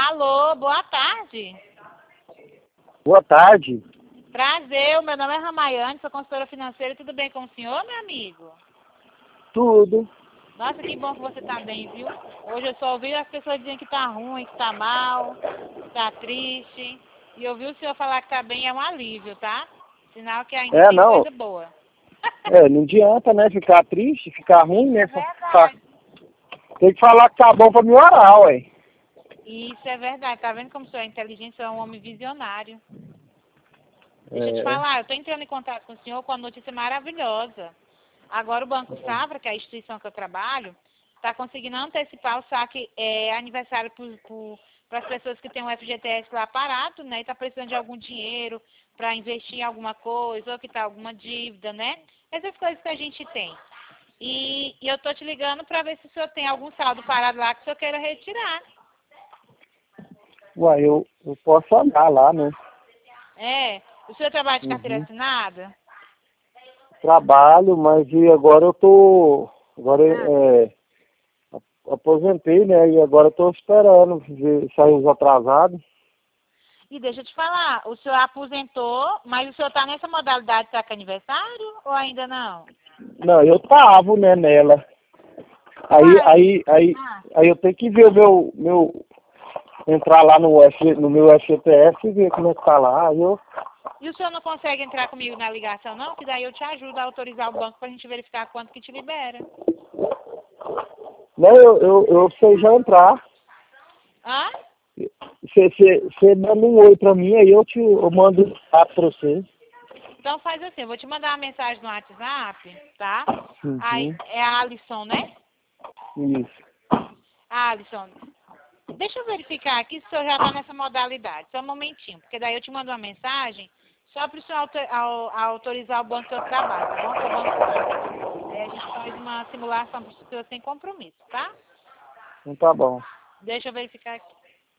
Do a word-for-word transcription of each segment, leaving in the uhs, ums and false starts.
Alô, boa tarde. Boa tarde. Prazer, o meu nome é Ramayane, sou consultora financeira. Tudo bem com o senhor, meu amigo? Tudo. Nossa, que bom que você tá bem, viu? Hoje eu só ouvi as pessoas dizendo que tá ruim, que tá mal, que tá triste. E ouvir o senhor falar que tá bem é um alívio, tá? Sinal que ainda É, tem não. coisa boa. É, não adianta, né? Ficar triste, ficar ruim, né? É Fa- verdade. Tem que falar que tá bom pra me orar, ué. Isso é verdade. Tá vendo como o senhor é inteligente? O senhor é um homem visionário. Deixa eu te É. falar, eu tô entrando em contato com o senhor com uma notícia maravilhosa. Agora o Banco Safra, que é a instituição que eu trabalho, está conseguindo antecipar o saque é, aniversário para as pessoas que têm o F G T S lá parado, né? E está precisando de algum dinheiro para investir em alguma coisa, ou que está alguma dívida, né? Essas coisas que a gente tem. E, e eu tô te ligando para ver se o senhor tem algum saldo parado lá que o senhor queira retirar. Uai, eu, eu posso olhar lá, né? É, o senhor trabalha de carteira Uhum. assinada? Trabalho, mas e agora eu tô. Agora Ah. é. Aposentei, né? E agora eu tô esperando ver, sair os atrasados. E deixa eu te falar, o senhor aposentou, mas o senhor está nessa modalidade de saque aniversário ou ainda não? Não, eu tava, né, nela. Aí, Uai, aí, aí, ah, aí eu tenho que ver o meu, meu entrar lá no, F, no meu F G T S e ver como é que tá lá. Aí eu, e o senhor não consegue entrar comigo na ligação não? Que daí eu te ajudo a autorizar o banco para a gente verificar quanto que te libera. não, eu, eu, eu sei já entrar. Hã? Você manda um oi pra mim, aí eu te eu mando um WhatsApp pra você. Então faz assim, eu vou te mandar uma mensagem no WhatsApp, tá? Aí Uhum. é a Alisson, né? Isso. A Alisson, deixa eu verificar aqui se o senhor já está nessa modalidade. Só um momentinho, porque daí eu te mando uma mensagem só para o senhor auto- au- autorizar o banco que eu trabalho, tá bom? Que é o Banco Safra. Aí a gente faz uma simulação para o senhor sem compromisso, tá? Então tá bom. Deixa eu verificar aqui.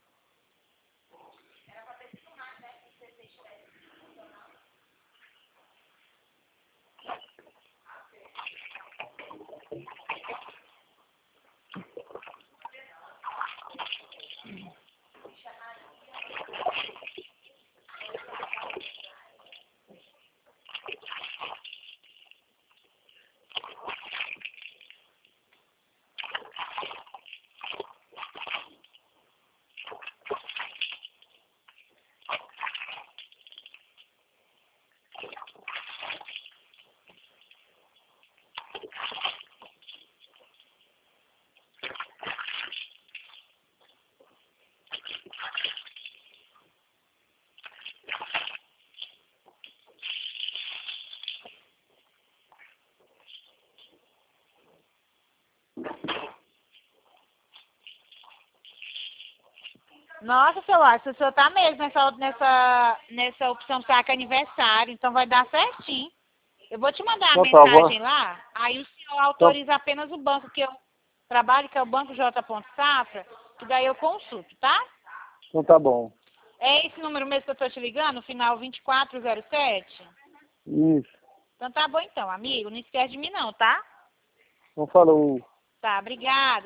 Nossa, celular, se o senhor tá mesmo nessa, nessa, nessa opção saque aniversário, então vai dar certinho. Eu vou te mandar a Então tá bom. mensagem lá, aí o senhor Então, autoriza apenas o banco que eu trabalho, que é o Banco J. Safra, que daí eu consulto, tá? então tá bom. É esse número mesmo que eu tô te ligando, final vinte e quatro zero sete? Isso. Então tá bom então, amigo, não esquece de mim não, tá? Então falou. Tá, obrigada.